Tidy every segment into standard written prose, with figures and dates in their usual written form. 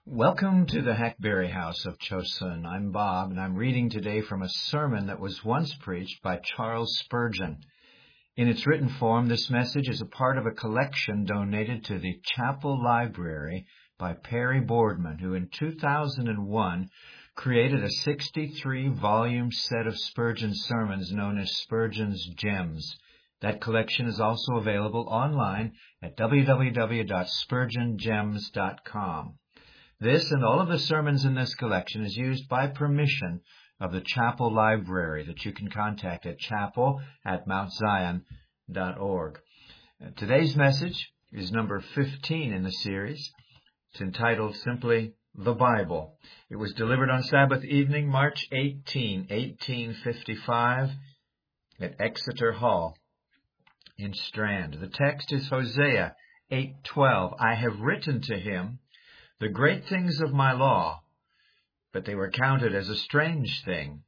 Welcome to the Hackberry House of Chosun. I'm Bob, and I'm reading today from a sermon that was once preached by Charles Spurgeon. In its written form, this message is a part of a collection donated to the Chapel Library by Perry Boardman, who in 2001 created a 63-volume set of Spurgeon sermons known as Spurgeon's Gems. That collection is also available online at www.spurgeongems.com. This and all of the sermons in this collection is used by permission of the Chapel Library that you can contact at chapel@mountzion.org. Today's message is number 15 in the series. It's entitled simply, The Bible. It was delivered on Sabbath evening, March 18, 1855, at Exeter Hall in Strand. The text is Hosea 8:12. I have written to him the great things of my law, but they were counted as a strange thing.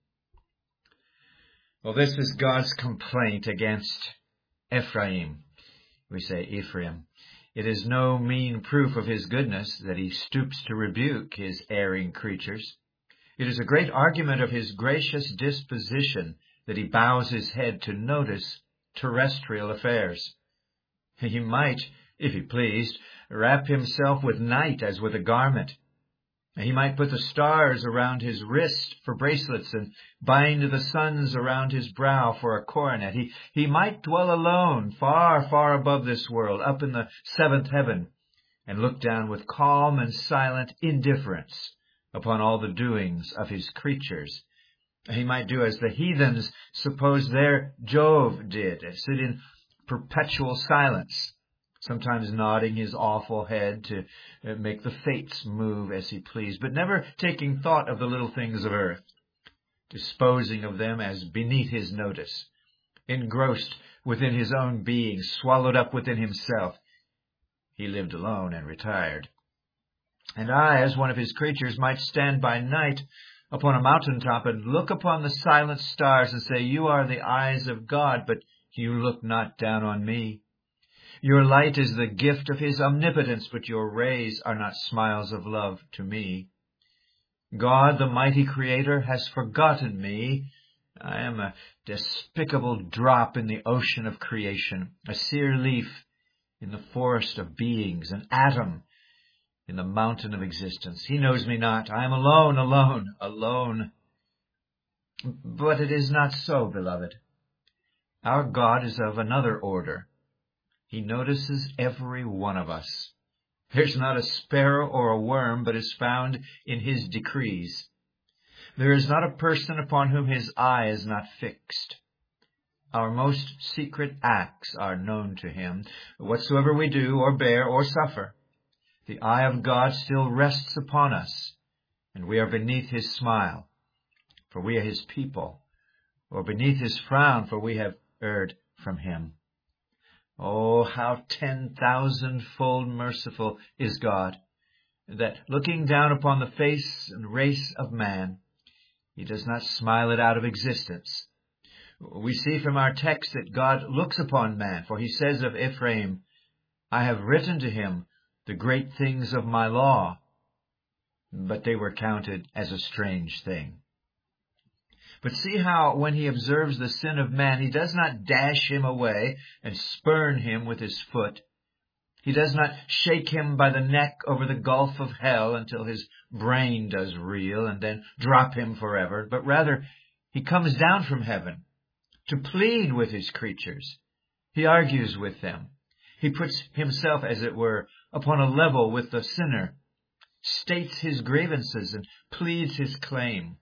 Well, this is God's complaint against Ephraim. We say Ephraim. It is no mean proof of his goodness that he stoops to rebuke his erring creatures. It is a great argument of his gracious disposition that he bows his head to notice terrestrial affairs. He might, if he pleased, wrap himself with night as with a garment. He might put the stars around his wrist for bracelets and bind the suns around his brow for a coronet. He might dwell alone, far, far above this world, up in the seventh heaven, and look down with calm and silent indifference upon all the doings of his creatures. He might do as the heathens suppose their Jove did, sit in perpetual silence, sometimes nodding his awful head to make the fates move as he pleased, but never taking thought of the little things of earth, disposing of them as beneath his notice, engrossed within his own being, swallowed up within himself. He lived alone and retired. And I, as one of his creatures, might stand by night upon a mountaintop and look upon the silent stars and say, you are the eyes of God, but you look not down on me. Your light is the gift of his omnipotence, but your rays are not smiles of love to me. God, the mighty creator, has forgotten me. I am a despicable drop in the ocean of creation, a sere leaf in the forest of beings, an atom in the mountain of existence. He knows me not. I am alone, alone, alone. But it is not so, beloved. Our God is of another order. He notices every one of us. There's not a sparrow or a worm but is found in his decrees. There is not a person upon whom his eye is not fixed. Our most secret acts are known to him. Whatsoever we do or bear or suffer, the eye of God still rests upon us, and we are beneath his smile, for we are his people, or beneath his frown, for we have erred from him. Oh, how 10,000-fold merciful is God, that looking down upon the face and race of man, he does not smile it out of existence. We see from our text that God looks upon man, for he says of Ephraim, I have written to him the great things of my law, but they were counted as a strange thing. But see how when he observes the sin of man, he does not dash him away and spurn him with his foot. He does not shake him by the neck over the gulf of hell until his brain does reel and then drop him forever, but rather he comes down from heaven to plead with his creatures. He argues with them. He puts himself, as it were, upon a level with the sinner, states his grievances and pleads his claim.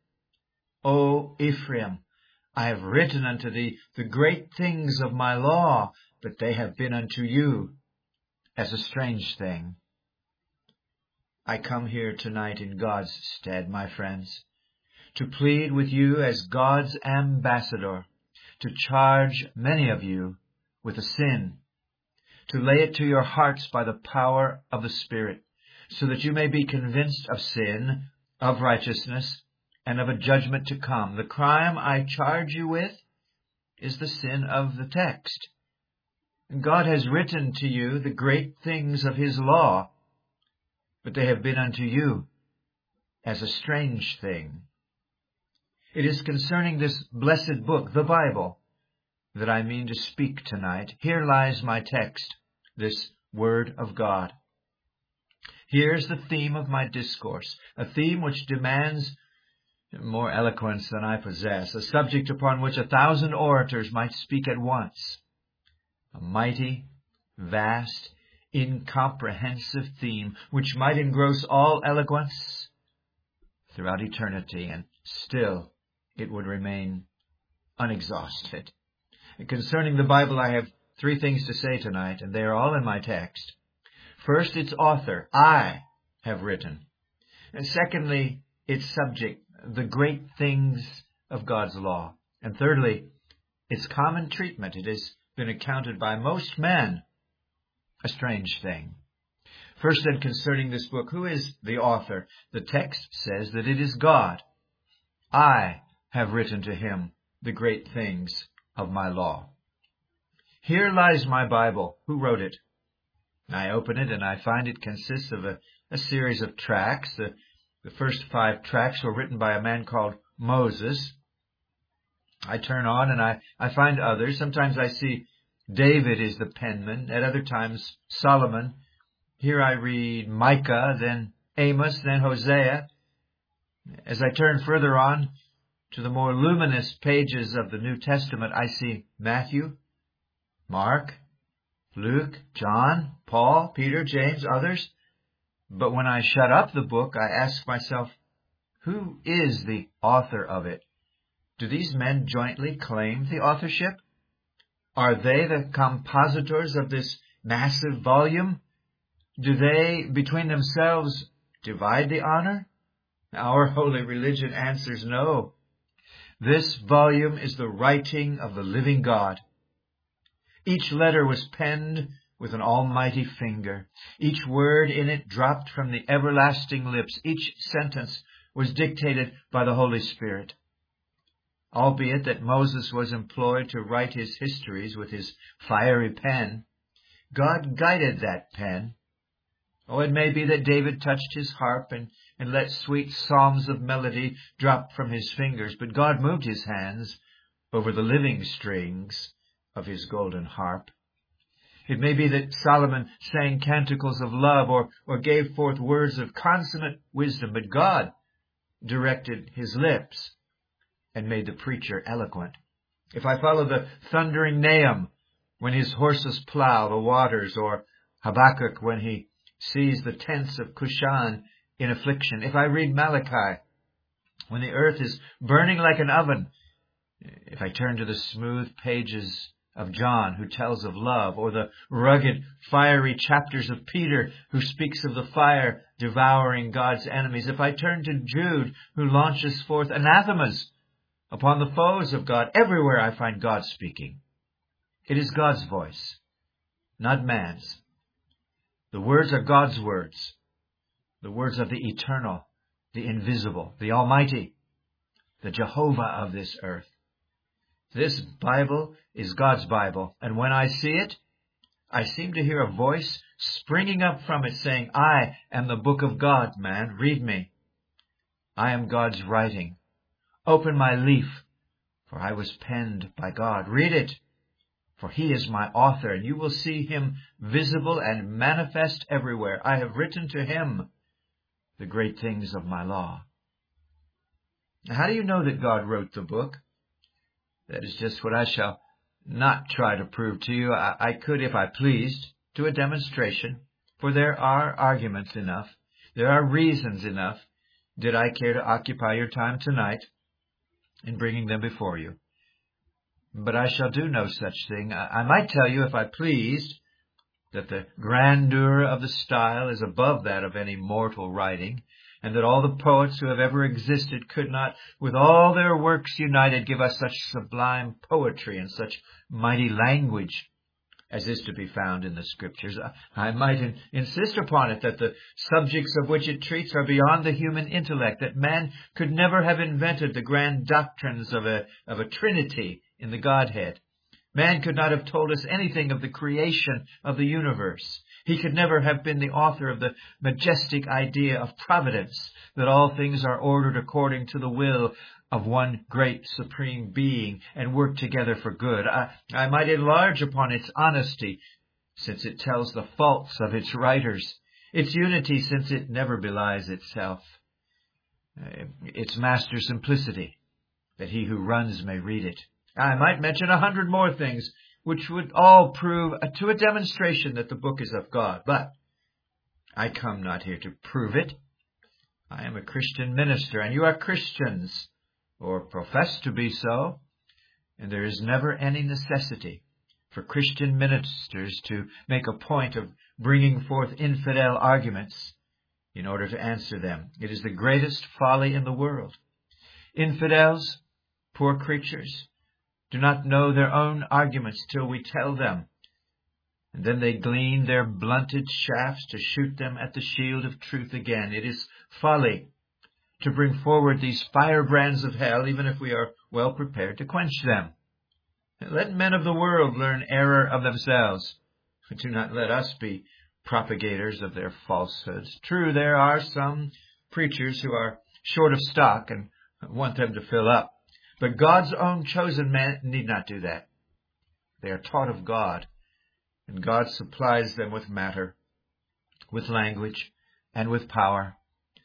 O Ephraim, I have written unto thee the great things of my law, but they have been unto you as a strange thing. I come here tonight in God's stead, my friends, to plead with you as God's ambassador, to charge many of you with a sin, to lay it to your hearts by the power of the Spirit, so that you may be convinced of sin, of righteousness, and of a judgment to come. The crime I charge you with is the sin of the text. God has written to you the great things of his law, but they have been unto you as a strange thing. It is concerning this blessed book, the Bible, that I mean to speak tonight. Here lies my text, this Word of God. Here's the theme of my discourse, a theme which demands more eloquence than I possess, a subject upon which 1,000 orators might speak at once. A mighty, vast, incomprehensive theme which might engross all eloquence throughout eternity, and still it would remain unexhausted. Concerning the Bible, I have 3 things to say tonight, and they are all in my text. First, its author, I have written. And secondly, its subject, the great things of God's law. And thirdly, its common treatment. It has been accounted by most men a strange thing. First then, concerning this book, who is the author? The text says that it is God. I have written to him the great things of my law. Here lies my Bible. Who wrote it? I open it and I find it consists of a series of tracts. The first 5 tracts were written by a man called Moses. I turn on and I find others. Sometimes I see David is the penman. At other times, Solomon. Here I read Micah, then Amos, then Hosea. As I turn further on to the more luminous pages of the New Testament, I see Matthew, Mark, Luke, John, Paul, Peter, James, others. But when I shut up the book, I ask myself, who is the author of it? Do these men jointly claim the authorship? Are they the compositors of this massive volume? Do they, between themselves, divide the honor? Our holy religion answers no. This volume is the writing of the living God. Each letter was penned with an almighty finger. Each word in it dropped from the everlasting lips. Each sentence was dictated by the Holy Spirit. Albeit that Moses was employed to write his histories with his fiery pen, God guided that pen. Oh, it may be that David touched his harp and let sweet psalms of melody drop from his fingers, but God moved his hands over the living strings of his golden harp. It may be that Solomon sang canticles of love or gave forth words of consummate wisdom, but God directed his lips and made the preacher eloquent. If I follow the thundering Nahum when his horses plow the waters, or Habakkuk when he sees the tents of Cushan in affliction, if I read Malachi when the earth is burning like an oven, if I turn to the smooth pages of John, who tells of love, or the rugged, fiery chapters of Peter, who speaks of the fire devouring God's enemies, if I turn to Jude, who launches forth anathemas upon the foes of God, everywhere I find God speaking. It is God's voice, not man's. The words are God's words, the words of the eternal, the invisible, the Almighty, the Jehovah of this earth. This Bible is God's Bible, and when I see it, I seem to hear a voice springing up from it saying, I am the book of God, man, read me. I am God's writing. Open my leaf, for I was penned by God. Read it, for he is my author, and you will see him visible and manifest everywhere. I have written to him the great things of my law. How do you know that God wrote the book? That is just what I shall not try to prove to you. I could, if I pleased, do a demonstration, for there are arguments enough. There are reasons enough, did I care to occupy your time tonight in bringing them before you. But I shall do no such thing. I might tell you, if I pleased, that the grandeur of the style is above that of any mortal writing, and that all the poets who have ever existed could not, with all their works united, give us such sublime poetry and such mighty language as is to be found in the Scriptures. I might insist upon it that the subjects of which it treats are beyond the human intellect, that man could never have invented the grand doctrines of a Trinity in the Godhead. Man could not have told us anything of the creation of the universe. He could never have been the author of the majestic idea of providence, that all things are ordered according to the will of one great supreme being and work together for good. I might enlarge upon its honesty, since it tells the faults of its writers, its unity, since it never belies itself, its master simplicity, that he who runs may read it. I might mention 100 more things, which would all prove to a demonstration that the book is of God. But I come not here to prove it. I am a Christian minister, and you are Christians, or profess to be so, and there is never any necessity for Christian ministers to make a point of bringing forth infidel arguments in order to answer them. It is the greatest folly in the world. Infidels, poor creatures, do not know their own arguments till we tell them, and then they glean their blunted shafts to shoot them at the shield of truth again. It is folly to bring forward these firebrands of hell, even if we are well prepared to quench them. Let men of the world learn error of themselves. Do not let us be propagators of their falsehoods. True, there are some preachers who are short of stock and want them to fill up. But God's own chosen men need not do that. They are taught of God, and God supplies them with matter, with language, and with power.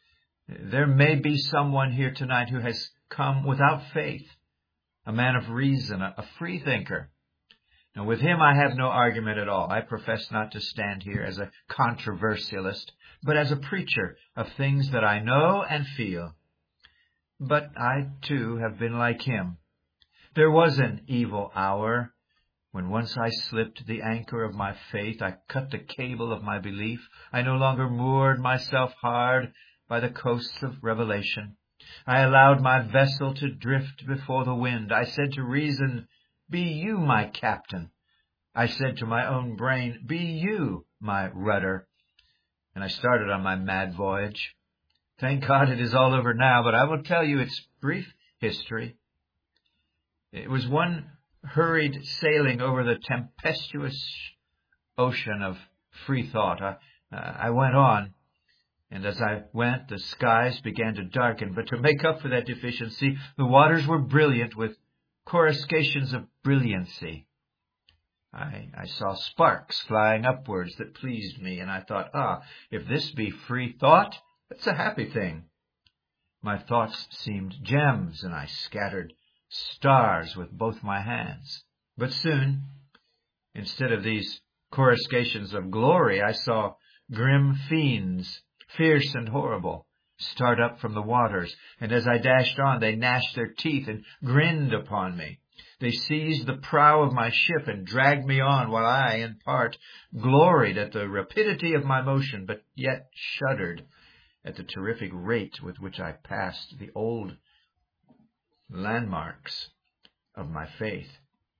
There may be someone here tonight who has come without faith, a man of reason, a free thinker. Now, with him I have no argument at all. I profess not to stand here as a controversialist, but as a preacher of things that I know and feel. But I, too, have been like him. There was an evil hour when once I slipped the anchor of my faith. I cut the cable of my belief. I no longer moored myself hard by the coasts of revelation. I allowed my vessel to drift before the wind. I said to reason, "Be you my captain." I said to my own brain, "Be you my rudder." And I started on my mad voyage. Thank God it is all over now, but I will tell you its brief history. It was one hurried sailing over the tempestuous ocean of free thought. I went on, and as I went, the skies began to darken. But to make up for that deficiency, the waters were brilliant with coruscations of brilliancy. I saw sparks flying upwards that pleased me, and I thought, if this be free thought, it's a happy thing. My thoughts seemed gems, and I scattered stars with both my hands. But soon, instead of these coruscations of glory, I saw grim fiends, fierce and horrible, start up from the waters, and as I dashed on, they gnashed their teeth and grinned upon me. They seized the prow of my ship and dragged me on, while I, in part, gloried at the rapidity of my motion, but yet shuddered at the terrific rate with which I passed the old landmarks of my faith.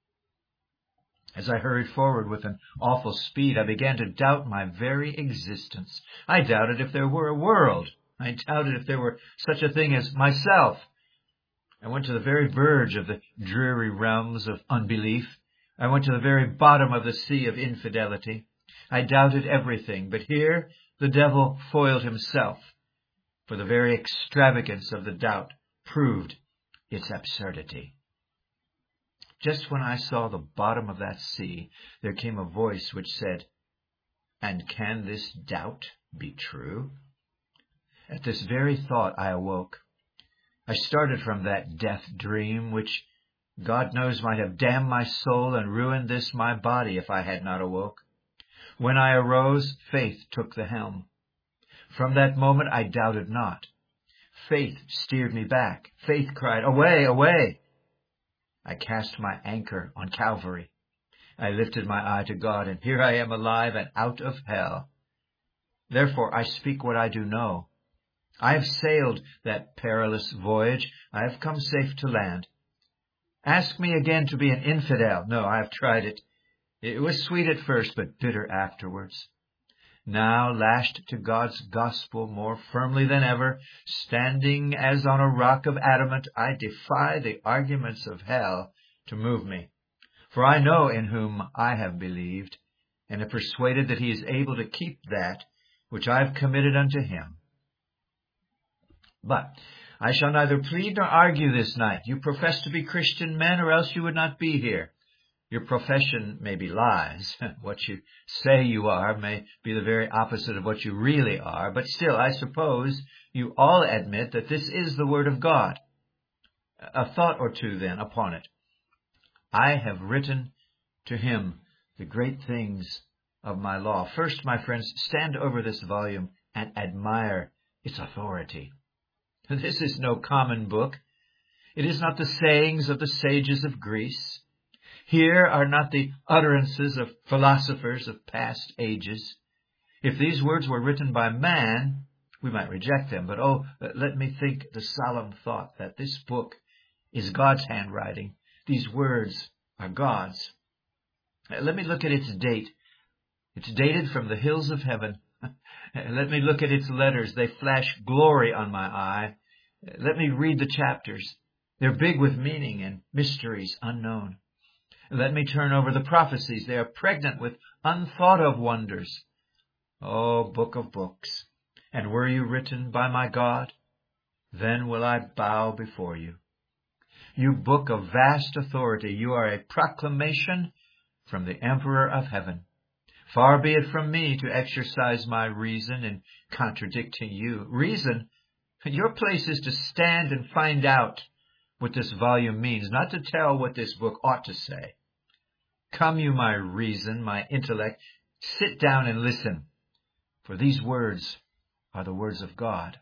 As I hurried forward with an awful speed, I began to doubt my very existence. I doubted if there were a world. I doubted if there were such a thing as myself. I went to the very verge of the dreary realms of unbelief. I went to the very bottom of the sea of infidelity. I doubted everything, but here the devil foiled himself, for the very extravagance of the doubt proved its absurdity. Just when I saw the bottom of that sea, there came a voice which said, "And can this doubt be true?" At this very thought I awoke. I started from that death dream, which God knows might have damned my soul and ruined this my body if I had not awoke. When I arose, faith took the helm. From that moment I doubted not. Faith steered me back. Faith cried, "Away, away!" I cast my anchor on Calvary. I lifted my eye to God, and here I am alive and out of hell. Therefore I speak what I do know. I have sailed that perilous voyage. I have come safe to land. Ask me again to be an infidel. No, I have tried it. It was sweet at first, but bitter afterwards. Now, lashed to God's gospel more firmly than ever, standing as on a rock of adamant, I defy the arguments of hell to move me. For I know in whom I have believed, and am persuaded that he is able to keep that which I have committed unto him. But I shall neither plead nor argue this night. You profess to be Christian men, or else you would not be here. Your profession may be lies. What you say you are may be the very opposite of what you really are. But still, I suppose you all admit that this is the Word of God. A thought or two, then, upon it. I have written to him the great things of my law. First, my friends, stand over this volume and admire its authority. This is no common book. It is not the sayings of the sages of Greece. Here are not the utterances of philosophers of past ages. If these words were written by man, we might reject them. But let me think the solemn thought that this book is God's handwriting. These words are God's. Let me look at its date. It's dated from the hills of heaven. Let me look at its letters. They flash glory on my eye. Let me read the chapters. They're big with meaning and mysteries unknown. Let me turn over the prophecies. They are pregnant with unthought of wonders. Oh, book of books. And were you written by my God? Then will I bow before you. You book of vast authority, you are a proclamation from the Emperor of heaven. Far be it from me to exercise my reason in contradicting you. Reason? Your place is to stand and find out what this volume means, not to tell what this book ought to say. Come, you my reason, my intellect, sit down and listen, for these words are the words of God.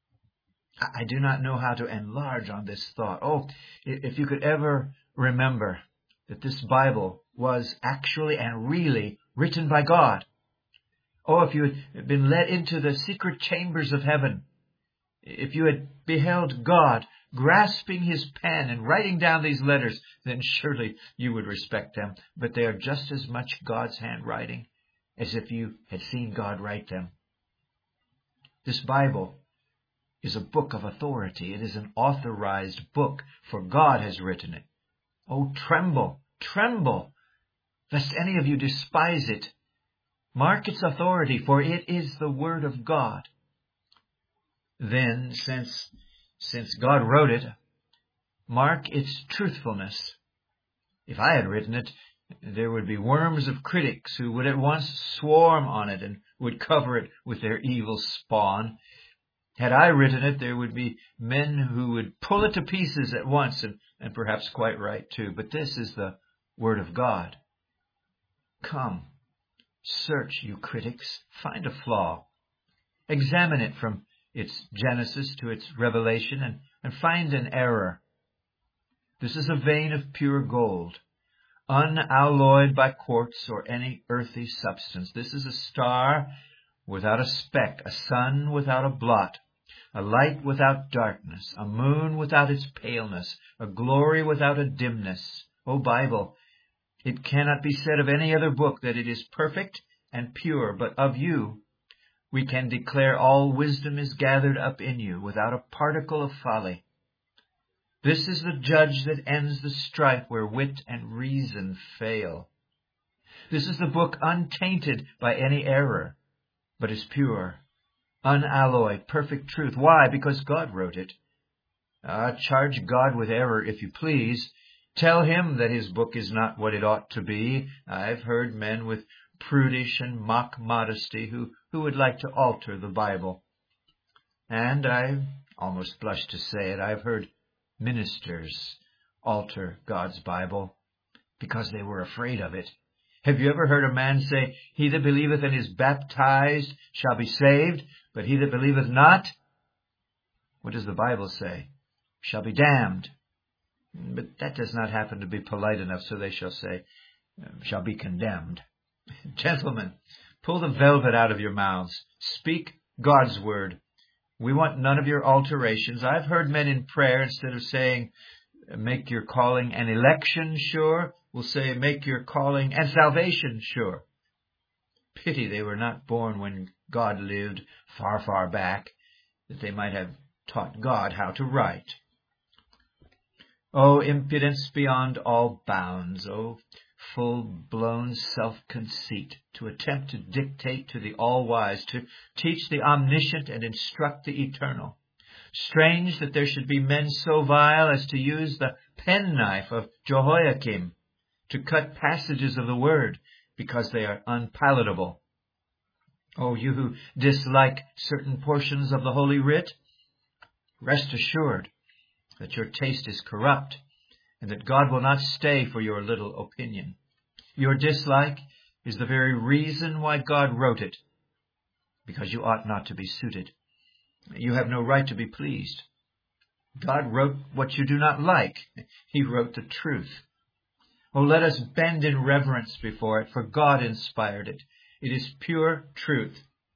I do not know how to enlarge on this thought. Oh, if you could ever remember that this Bible was actually and really written by God. Oh, if you had been led into the secret chambers of heaven, if you had beheld God grasping his pen and writing down these letters, then surely you would respect them. But they are just as much God's handwriting as if you had seen God write them. This Bible is a book of authority. It is an authorized book, for God has written it. Oh, tremble, tremble, lest any of you despise it. Mark its authority, for it is the Word of God. Then, since God wrote it, mark its truthfulness. If I had written it, there would be worms of critics who would at once swarm on it and would cover it with their evil spawn. Had I written it, there would be men who would pull it to pieces at once, and perhaps quite right too. But this is the Word of God. Come, search, you critics, find a flaw. Examine it from its Genesis to its Revelation, and find an error. This is a vein of pure gold, unalloyed by quartz or any earthy substance. This is a star without a speck, a sun without a blot, a light without darkness, a moon without its paleness, a glory without a dimness. O Bible, it cannot be said of any other book that it is perfect and pure, but of you we can declare all wisdom is gathered up in you without a particle of folly. This is the judge that ends the strife where wit and reason fail. This is the book untainted by any error, but is pure, unalloyed, perfect truth. Why? Because God wrote it. Charge God with error if you please. Tell him that his book is not what it ought to be. I've heard men with prudish and mock modesty who would like to alter the Bible. And I almost blush to say it, I've heard ministers alter God's Bible because they were afraid of it. Have you ever heard a man say, "He that believeth and is baptized shall be saved, but he that believeth not," what does the Bible say? "Shall be damned." But that does not happen to be polite enough, so they shall say, "shall be condemned." Gentlemen, pull the velvet out of your mouths. Speak God's word. We want none of your alterations. I've heard men in prayer, instead of saying, "make your calling and election sure," will say, "make your calling and salvation sure." Pity they were not born when God lived far, far back, that they might have taught God how to write. Oh, impudence beyond all bounds. Oh, full-blown self-conceit, to attempt to dictate to the all-wise, to teach the omniscient and instruct the eternal. Strange that there should be men so vile as to use the penknife of Jehoiakim to cut passages of the word because they are unpalatable. Oh, you who dislike certain portions of the Holy Writ, rest assured that your taste is corrupt and that God will not stay for your little opinion. Your dislike is the very reason why God wrote it, because you ought not to be suited. You have no right to be pleased. God wrote what you do not like. He wrote the truth. Oh, let us bend in reverence before it, for God inspired it. It is pure truth.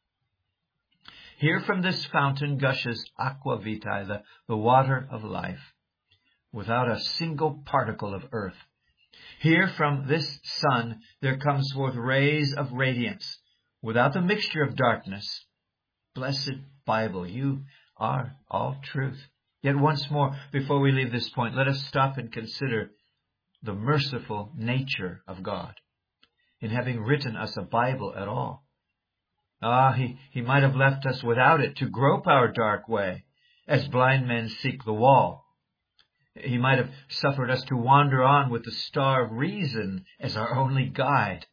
Here from this fountain gushes aqua vitae, the water of life, without a single particle of earth. Here from this sun there comes forth rays of radiance, without the mixture of darkness. Blessed Bible, you are all truth. Yet once more, before we leave this point, let us stop and consider the merciful nature of God in having written us a Bible at all. He might have left us without it to grope our dark way, as blind men seek the wall. He might have suffered us to wander on with the star of reason as our only guide.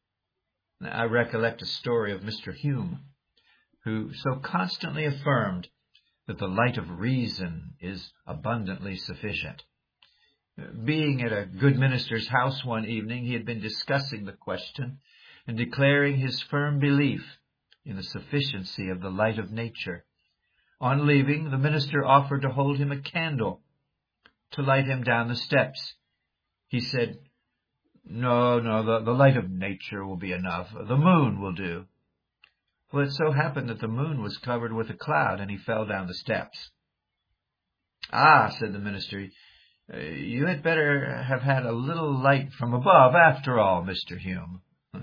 I recollect a story of Mr. Hume, who so constantly affirmed that the light of reason is abundantly sufficient. Being at a good minister's house one evening, he had been discussing the question and declaring his firm belief in the sufficiency of the light of nature. On leaving, the minister offered to hold him a candle to light him down the steps. He said, No, the light of nature will be enough. The moon will do. Well, it so happened that the moon was covered with a cloud, and he fell down the steps. Said the minister, you had better have had a little light from above after all, Mr. Hume.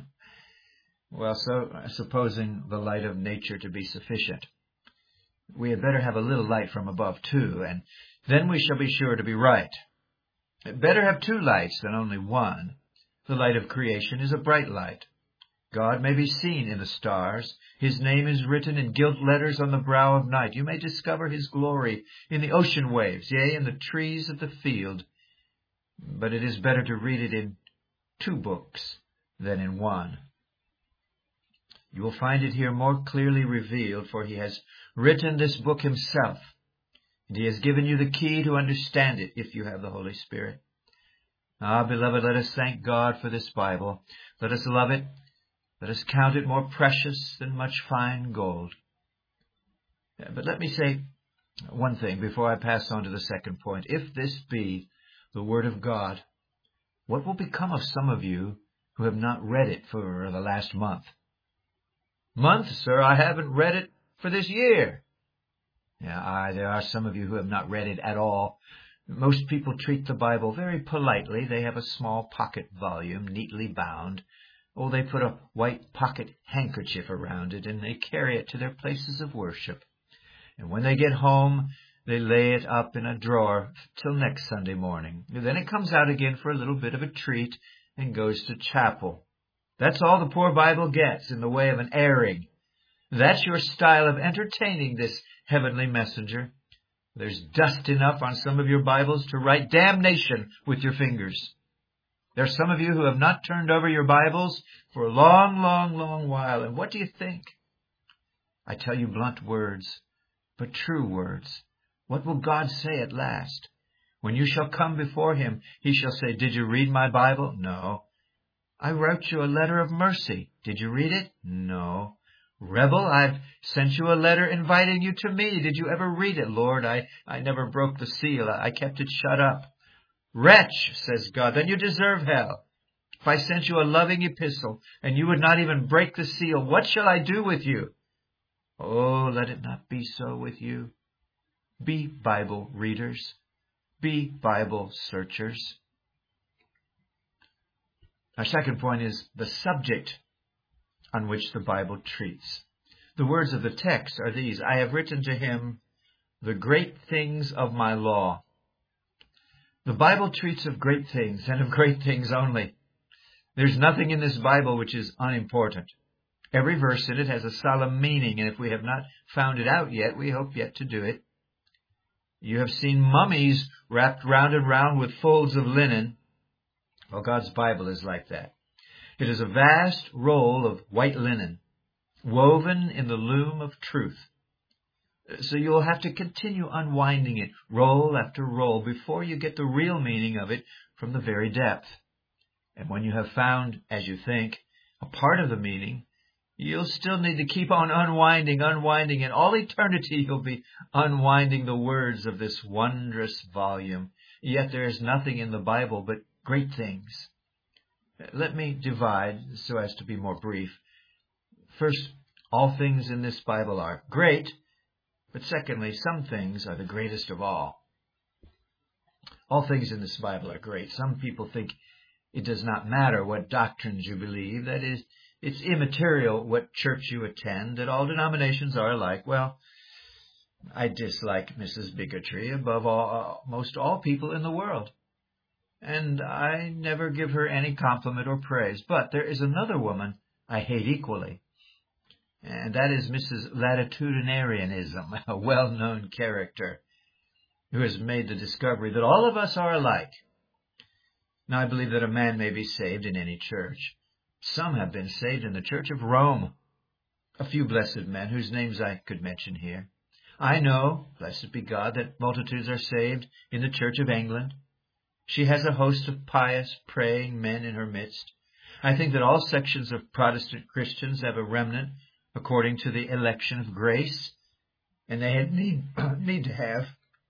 Well, so supposing the light of nature to be sufficient, we had better have a little light from above too, and then we shall be sure to be right. Better have two lights than only one. The light of creation is a bright light. God may be seen in the stars. His name is written in gilt letters on the brow of night. You may discover his glory in the ocean waves, yea, in the trees of the field. But it is better to read it in two books than in one. You will find it here more clearly revealed, for he has written this book himself, and he has given you the key to understand it if you have the Holy Spirit. Beloved, let us thank God for this Bible. Let us love it. Let us count it more precious than much fine gold. But let me say one thing before I pass on to the second point. If this be the Word of God, what will become of some of you who have not read it for the last month? Month, sir? I haven't read it for this year. There are some of you who have not read it at all. Most people treat the Bible very politely. They have a small pocket volume, neatly bound. They put a white pocket handkerchief around it, and they carry it to their places of worship. And when they get home, they lay it up in a drawer till next Sunday morning. Then it comes out again for a little bit of a treat and goes to chapel. That's all the poor Bible gets in the way of an airing. That's your style of entertaining this heavenly messenger. There's dust enough on some of your Bibles to write damnation with your fingers. There are some of you who have not turned over your Bibles for a long, long, long while. And what do you think? I tell you blunt words, but true words. What will God say at last? When you shall come before him, he shall say, Did you read my Bible? No. I wrote you a letter of mercy. Did you read it? No. Rebel, I've sent you a letter inviting you to me. Did you ever read it? Lord, I never broke the seal. I kept it shut up. Wretch, says God, then you deserve hell. If I sent you a loving epistle and you would not even break the seal, what shall I do with you? Oh, let it not be so with you. Be Bible readers. Be Bible searchers. Our second point is the subject on which the Bible treats. The words of the text are these: I have written to him the great things of my law. The Bible treats of great things and of great things only. There's nothing in this Bible which is unimportant. Every verse in it has a solemn meaning, and if we have not found it out yet, we hope yet to do it. You have seen mummies wrapped round and round with folds of linen. Well, God's Bible is like that. It is a vast roll of white linen, woven in the loom of truth. So you'll have to continue unwinding it, roll after roll, before you get the real meaning of it from the very depth. And when you have found, as you think, a part of the meaning, you'll still need to keep on unwinding, and all eternity you'll be unwinding the words of this wondrous volume. Yet there is nothing in the Bible but great things. Let me divide so as to be more brief. First, all things in this Bible are great, but secondly, some things are the greatest of all. All things in this Bible are great. Some people think it does not matter what doctrines you believe. That is, it's immaterial what church you attend, that all denominations are alike. Well, I dislike Mrs. Bigotry above most all people in the world, and I never give her any compliment or praise. But there is another woman I hate equally, and that is Mrs. Latitudinarianism, a well-known character who has made the discovery that all of us are alike. Now, I believe that a man may be saved in any church. Some have been saved in the Church of Rome, a few blessed men whose names I could mention here. I know, blessed be God, that multitudes are saved in the Church of England. She has a host of pious, praying men in her midst. I think that all sections of Protestant Christians have a remnant according to the election of grace, and they need to have,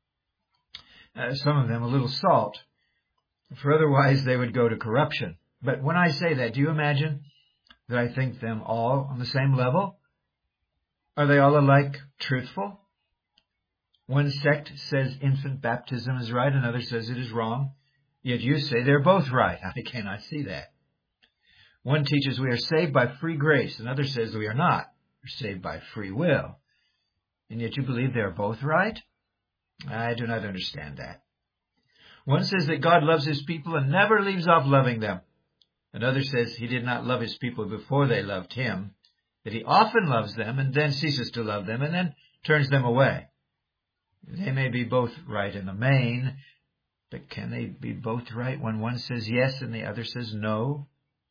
some of them, a little salt, for otherwise they would go to corruption. But when I say that, do you imagine that I think them all on the same level? Are they all alike truthful? One sect says infant baptism is right, another says it is wrong. Yet you say they're both right. I cannot see that. One teaches we are saved by free grace, another says we are not. We're saved by free will. And yet you believe they are both right? I do not understand that. One says that God loves his people and never leaves off loving them. Another says he did not love his people before they loved him, that he often loves them and then ceases to love them and then turns them away. They may be both right in the main, but can they be both right when one says yes and the other says no?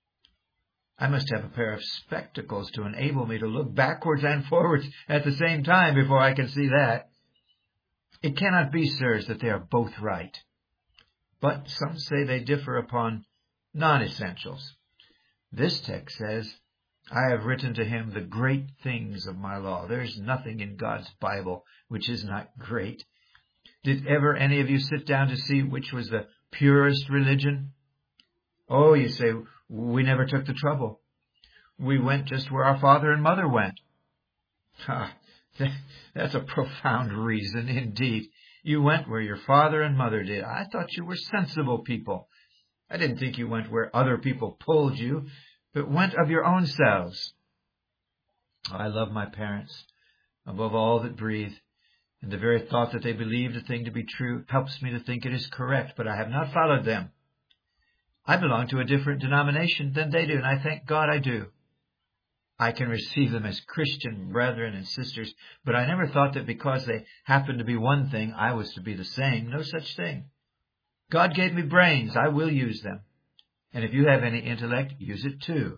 I must have a pair of spectacles to enable me to look backwards and forwards at the same time before I can see that. It cannot be, sirs, that they are both right. But some say they differ upon non-essentials. This text says, I have written to him the great things of my law. There's nothing in God's Bible which is not great. Did ever any of you sit down to see which was the purest religion? Oh, you say, we never took the trouble. We went just where our father and mother went. That's a profound reason indeed. You went where your father and mother did. I thought you were sensible people. I didn't think you went where other people pulled you, but went of your own selves. I love my parents above all that breathe, and the very thought that they believed a thing to be true helps me to think it is correct, but I have not followed them. I belong to a different denomination than they do, and I thank God I do. I can receive them as Christian brethren and sisters, but I never thought that because they happened to be one thing, I was to be the same. No such thing. God gave me brains. I will use them. And if you have any intellect, use it too.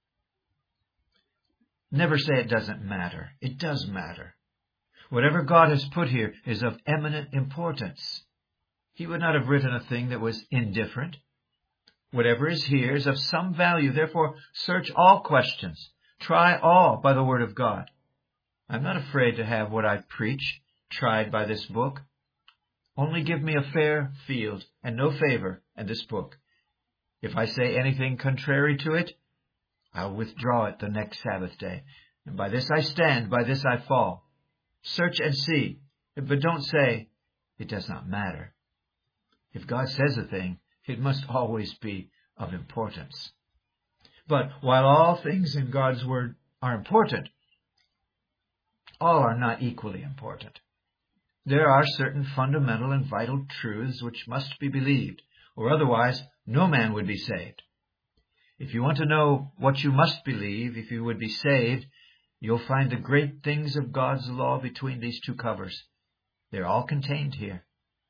Never say it doesn't matter. It does matter. Whatever God has put here is of eminent importance. He would not have written a thing that was indifferent. Whatever is here is of some value. Therefore, search all questions. Try all by the word of God. I'm not afraid to have what I preach tried by this book. Only give me a fair field and no favor in this book. If I say anything contrary to it, I'll withdraw it the next Sabbath day. And by this I stand, by this I fall. Search and see, but don't say, it does not matter. If God says a thing, it must always be of importance. But while all things in God's Word are important, all are not equally important. There are certain fundamental and vital truths which must be believed, or otherwise no man would be saved. If you want to know what you must believe if you would be saved, you'll find the great things of God's law between these two covers. They're all contained here.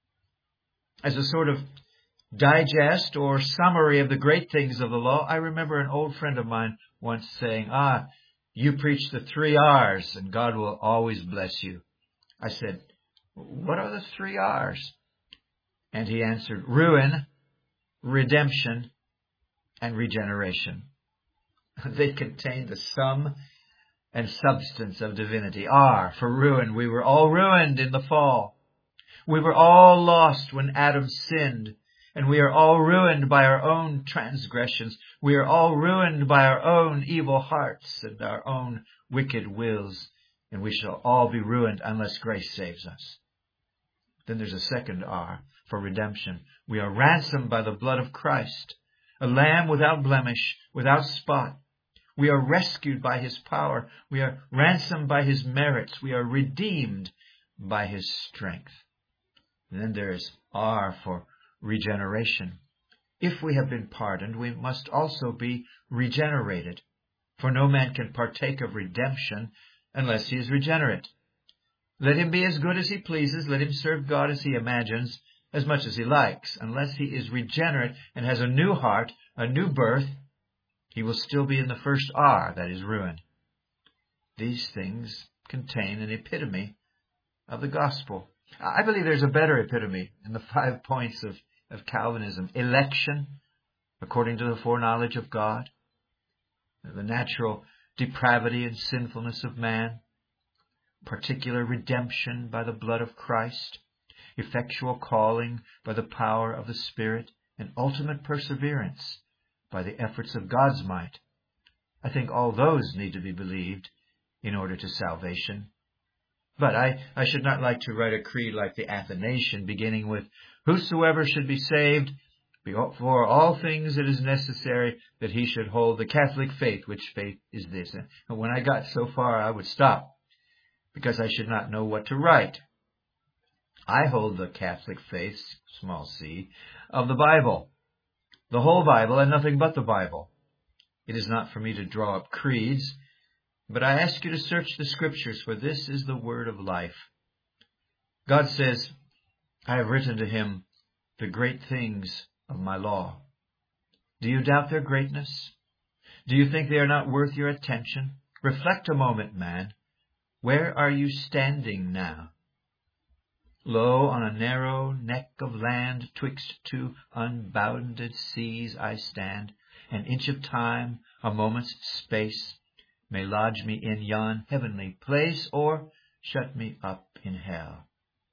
As a sort of digest or summary of the great things of the law, I remember an old friend of mine once saying, you preach the 3 R's and God will always bless you. I said, what are the 3 R's? And he answered, ruin, redemption, and regeneration. They contain the sum and substance of divinity. R for ruin. We were all ruined in the fall. We were all lost when Adam sinned, and we are all ruined by our own transgressions. We are all ruined by our own evil hearts and our own wicked wills, and we shall all be ruined unless grace saves us. Then there's a second R for redemption. We are ransomed by the blood of Christ, a lamb without blemish, without spot. We are rescued by his power. We are ransomed by his merits. We are redeemed by his strength. And then there is R for regeneration. If we have been pardoned, we must also be regenerated. For no man can partake of redemption unless he is regenerate. Let him be as good as he pleases. Let him serve God as he imagines, as much as he likes. Unless he is regenerate and has a new heart, a new birth, he will still be in the first R, that is ruin. These things contain an epitome of the gospel. I believe there's a better epitome in the 5 points of Calvinism. Election, according to the foreknowledge of God. The natural depravity and sinfulness of man. Particular redemption by the blood of Christ. Effectual calling by the power of the Spirit. And ultimate perseverance by the efforts of God's might. I think all those need to be believed in order to salvation. But I should not like to write a creed like the Athanasian, beginning with, whosoever should be saved, for all things it is necessary that he should hold the Catholic faith, which faith is this. And when I got so far, I would stop, because I should not know what to write. I hold the Catholic faith, small c, of the Bible. The whole Bible and nothing but the Bible. It is not for me to draw up creeds, but I ask you to search the Scriptures, for this is the word of life. God says, I have written to him the great things of my law. Do you doubt their greatness? Do you think they are not worth your attention? Reflect a moment, man. Where are you standing now? Lo, on a narrow neck of land, twixt 2 unbounded seas I stand. An inch of time, a moment's space, may lodge me in yon heavenly place, or shut me up in hell.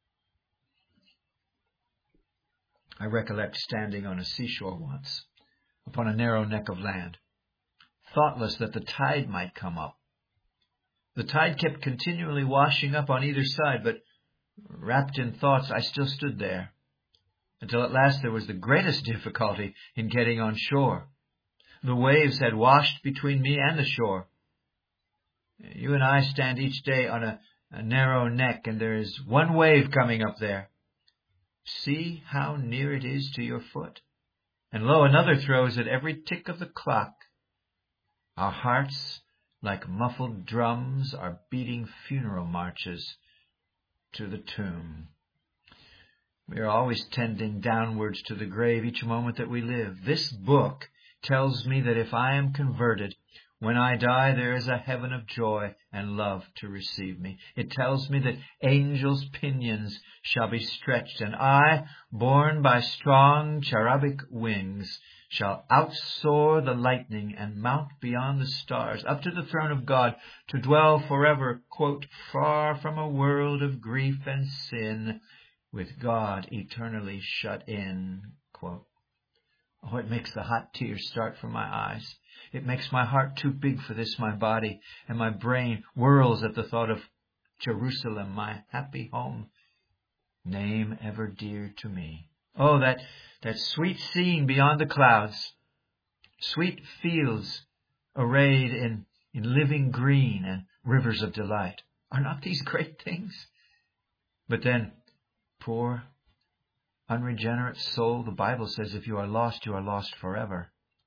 I recollect standing on a seashore once, upon a narrow neck of land, thoughtless that the tide might come up. The tide kept continually washing up on either side, but wrapped in thoughts, I still stood there, until at last there was the greatest difficulty in getting on shore. The waves had washed between me and the shore. You and I stand each day on a narrow neck, and there is one wave coming up there. See how near it is to your foot. And lo, another throws at every tick of the clock. Our hearts, like muffled drums, are beating funeral marches to the tomb. We are always tending downwards to the grave each moment that we live. This book tells me that if I am converted, when I die, there is a heaven of joy and love to receive me. It tells me that angels' pinions shall be stretched, and I, borne by strong cherubic wings, shall outsoar the lightning and mount beyond the stars, up to the throne of God, to dwell forever, quote, far from a world of grief and sin, with God eternally shut in, quote. Oh, it makes the hot tears start from my eyes. It makes my heart too big for this, my body, and my brain whirls at the thought of Jerusalem, my happy home, name ever dear to me. Oh, that sweet scene beyond the clouds, sweet fields arrayed in living green and rivers of delight. Are not these great things? But then, poor unregenerate soul, the Bible says if you are lost forever.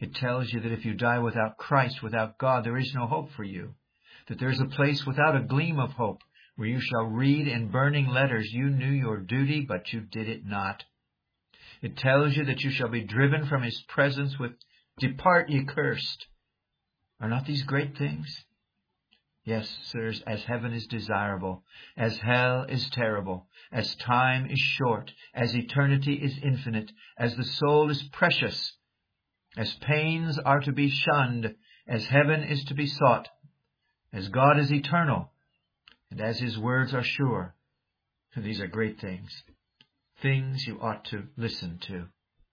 It tells you that if you die without Christ, without God, there is no hope for you. That there is a place without a gleam of hope, where you shall read in burning letters, you knew your duty, but you did it not. It tells you that you shall be driven from His presence with, depart ye cursed. Are not these great things? Yes, sirs, as heaven is desirable, as hell is terrible, as time is short, as eternity is infinite, as the soul is precious, as pains are to be shunned, as heaven is to be sought, as God is eternal, and as His words are sure. These are great things, things you ought to listen to.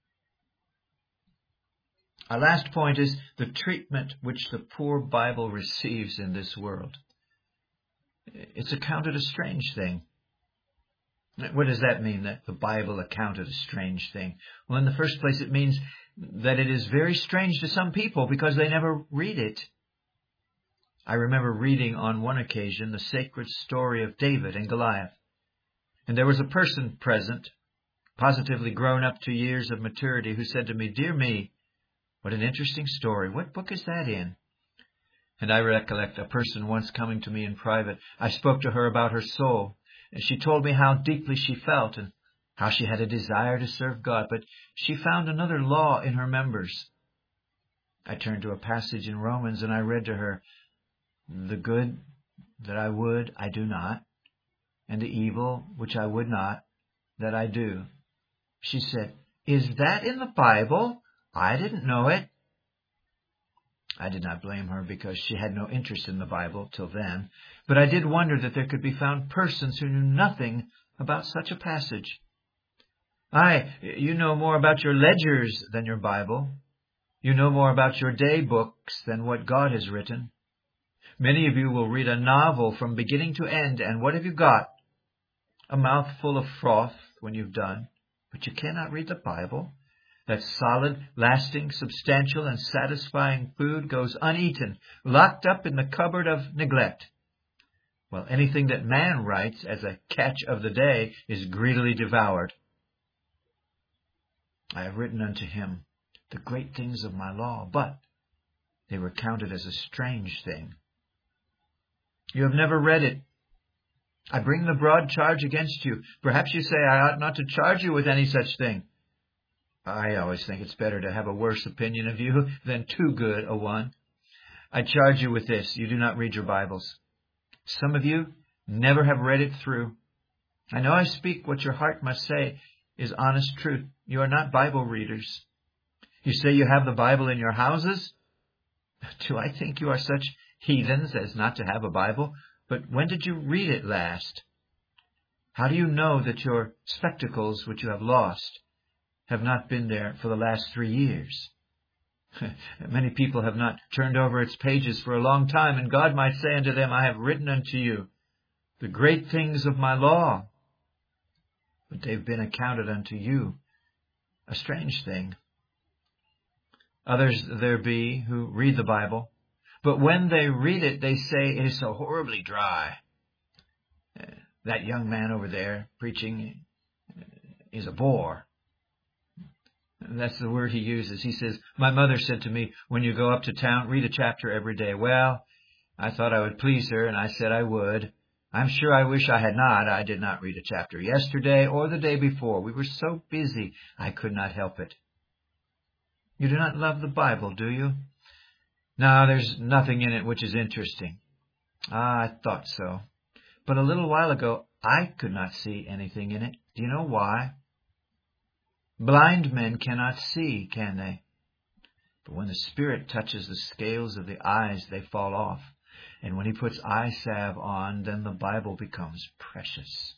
Our last point is the treatment which the poor Bible receives in this world. It's accounted a strange thing. What does that mean, that the Bible accounted a strange thing? Well, in the first place, it means that it is very strange to some people because they never read it. I remember reading on one occasion the sacred story of David and Goliath. And there was a person present, positively grown up to years of maturity, who said to me, "Dear me, what an interesting story. What book is that in?" And I recollect a person once coming to me in private. I spoke to her about her soul, and she told me how deeply she felt and how she had a desire to serve God, but she found another law in her members. I turned to a passage in Romans and I read to her, "The good that I would, I do not, and the evil which I would not, that I do." She said, "Is that in the Bible? I didn't know it." I did not blame her because she had no interest in the Bible till then, but I did wonder that there could be found persons who knew nothing about such a passage. You know more about your ledgers than your Bible. You know more about your day books than what God has written. Many of you will read a novel from beginning to end, and what have you got? A mouthful of froth when you've done, but you cannot read the Bible. That solid, lasting, substantial, and satisfying food goes uneaten, locked up in the cupboard of neglect. While anything that man writes as a catch of the day is greedily devoured. I have written unto him the great things of my law, but they were counted as a strange thing. You have never read it. I bring the broad charge against you. Perhaps you say I ought not to charge you with any such thing. I always think it's better to have a worse opinion of you than too good a one. I charge you with this: you do not read your Bibles. Some of you never have read it through. I know I speak what your heart must say is honest truth. You are not Bible readers. You say you have the Bible in your houses. Do I think you are such heathens as not to have a Bible? But when did you read it last? How do you know that your spectacles, which you have lost, have not been there for the last 3 years? Many people have not turned over its pages for a long time, and God might say unto them, I have written unto you the great things of my law, but they've been accounted unto you a strange thing. Others there be who read the Bible, but when they read it, they say it is so horribly dry. That young man over there preaching is a bore. That's the word he uses. He says, my mother said to me, when you go up to town, read a chapter every day. Well, I thought I would please her, and I said I would. I'm sure I wish I had not. I did not read a chapter yesterday or the day before. We were so busy, I could not help it. You do not love the Bible, do you? No, there's nothing in it which is interesting. I thought so. But a little while ago, I could not see anything in it. Do you know why? Blind men cannot see, can they? But when the Spirit touches the scales of the eyes, they fall off. And when he puts eye salve on, then the Bible becomes precious.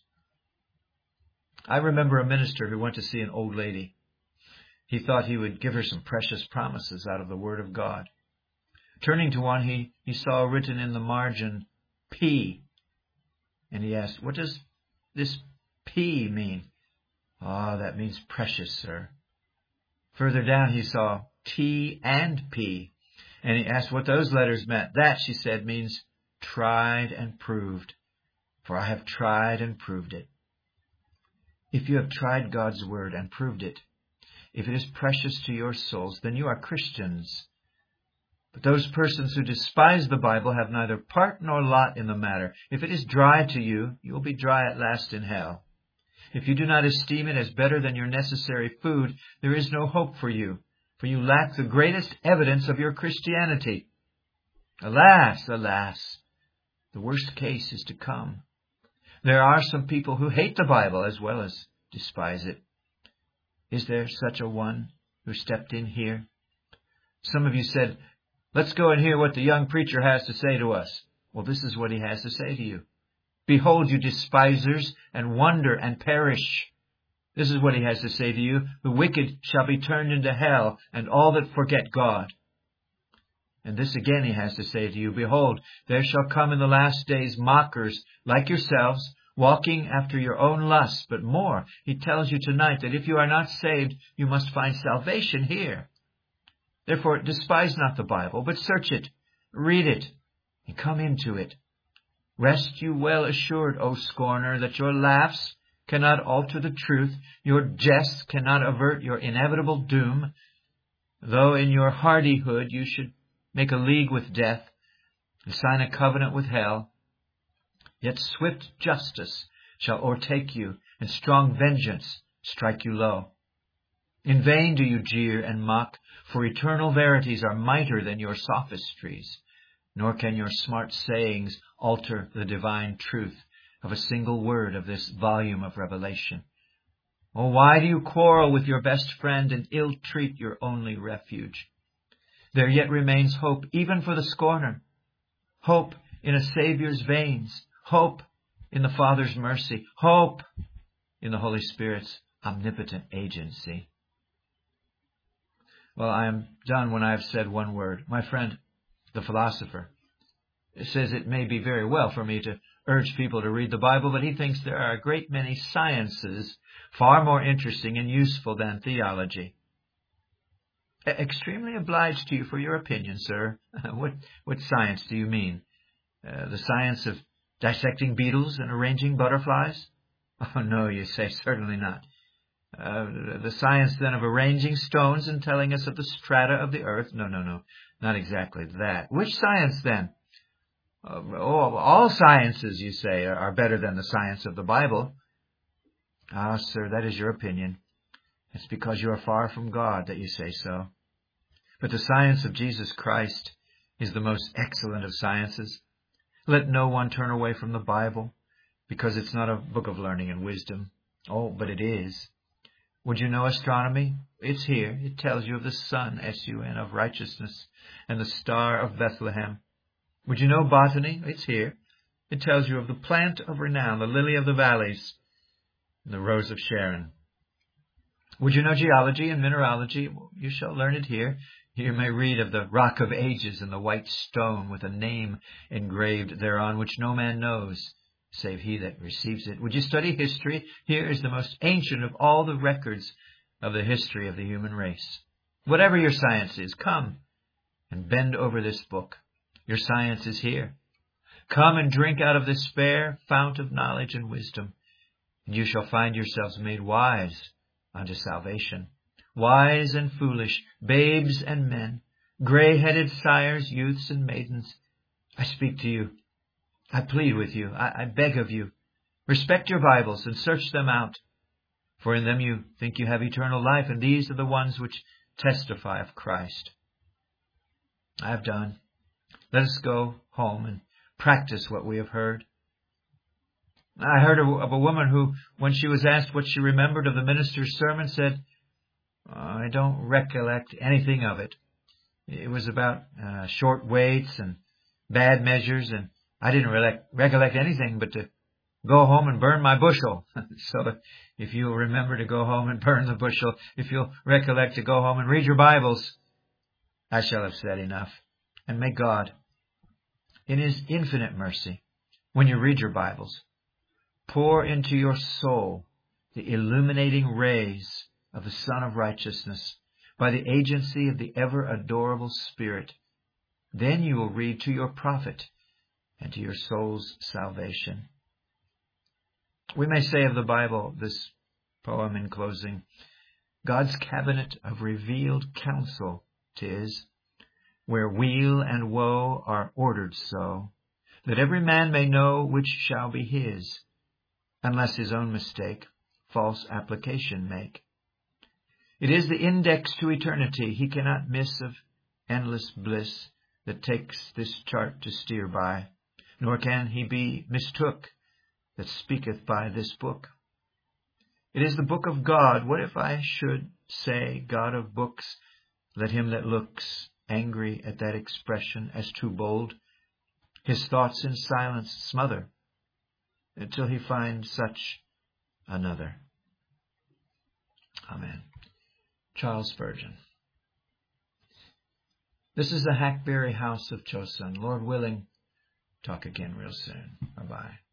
I remember a minister who went to see an old lady. He thought he would give her some precious promises out of the Word of God. Turning to one, he saw written in the margin, P. And he asked, what does this P mean? Oh, that means precious, sir. Further down, he saw T and P. And he asked what those letters meant. That, she said, means tried and proved. For I have tried and proved it. If you have tried God's Word and proved it, if it is precious to your souls, then you are Christians. But those persons who despise the Bible have neither part nor lot in the matter. If it is dry to you, you will be dry at last in hell. If you do not esteem it as better than your necessary food, there is no hope for you lack the greatest evidence of your Christianity. Alas, alas, the worst case is to come. There are some people who hate the Bible as well as despise it. Is there such a one who stepped in here? Some of you said, let's go and hear what the young preacher has to say to us. Well, this is what he has to say to you. Behold, you despisers, and wonder and perish. This is what he has to say to you. The wicked shall be turned into hell, and all that forget God. And this again he has to say to you. Behold, there shall come in the last days mockers like yourselves, walking after your own lusts. But more, he tells you tonight that if you are not saved, you must find salvation here. Therefore, despise not the Bible, but search it, read it, and come into it. Rest you well assured, O scorner, that your laughs cannot alter the truth, your jests cannot avert your inevitable doom. Though in your hardihood you should make a league with death, and sign a covenant with hell, yet swift justice shall o'ertake you, and strong vengeance strike you low. In vain do you jeer and mock, for eternal verities are mightier than your sophistries, nor can your smart sayings alter the divine truth of a single word of this volume of Revelation. Oh, why do you quarrel with your best friend and ill-treat your only refuge? There yet remains hope even for the scorner, hope in a Savior's veins, hope in the Father's mercy, hope in the Holy Spirit's omnipotent agency. Well, I am done when I have said one word. My friend, the philosopher, says it may be very well for me to urge people to read the Bible, but he thinks there are a great many sciences far more interesting and useful than theology. Extremely obliged to you for your opinion, sir. What science do you mean? The science of dissecting beetles and arranging butterflies? Oh, no, you say, certainly not. The science, then, of arranging stones and telling us of the strata of the earth? No, not exactly that. Which science, then? All sciences, you say, are better than the science of the Bible. Ah, sir, that is your opinion. It's because you are far from God that you say so. But the science of Jesus Christ is the most excellent of sciences. Let no one turn away from the Bible, because it's not a book of learning and wisdom. Oh, but it is. Would you know astronomy? It's here. It tells you of the sun, S-U-N, of righteousness, and the star of Bethlehem. Would you know botany? It's here. It tells you of the plant of renown, the lily of the valleys, and the rose of Sharon. Would you know geology and mineralogy? Well, you shall learn it here. You may read of the rock of ages and the white stone with a name engraved thereon, which no man knows, save he that receives it. Would you study history? Here is the most ancient of all the records of the history of the human race. Whatever your science is, come and bend over this book. Your science is here. Come and drink out of this fair fount of knowledge and wisdom, and you shall find yourselves made wise unto salvation. Wise and foolish, babes and men, gray-headed sires, youths and maidens, I speak to you. I plead with you. I beg of you. Respect your Bibles and search them out, for in them you think you have eternal life, and these are the ones which testify of Christ. I have done. Let us go home and practice what we have heard. I heard of a woman who, when she was asked what she remembered of the minister's sermon, said, I don't recollect anything of it. It was about short weights and bad measures, and I didn't recollect anything but to go home and burn my bushel. So if you'll remember to go home and burn the bushel, if you'll recollect to go home and read your Bibles, I shall have said enough. And may God, in His infinite mercy, when you read your Bibles, pour into your soul the illuminating rays of the Son of Righteousness by the agency of the ever-adorable Spirit. Then you will read to your profit and to your soul's salvation. We may say of the Bible, this poem in closing, God's cabinet of revealed counsel 'tis, where weal and woe are ordered so, that every man may know which shall be his, unless his own mistake false application make. It is the index to eternity he cannot miss of endless bliss that takes this chart to steer by, nor can he be mistook that speaketh by this book. It is the book of God. What if I should say God of books? Let him that looks angry at that expression as too bold his thoughts in silence smother until he find such another. Amen. Charles Spurgeon. This is the Hackberry House of Chosun. Lord willing, talk again real soon. Bye-bye.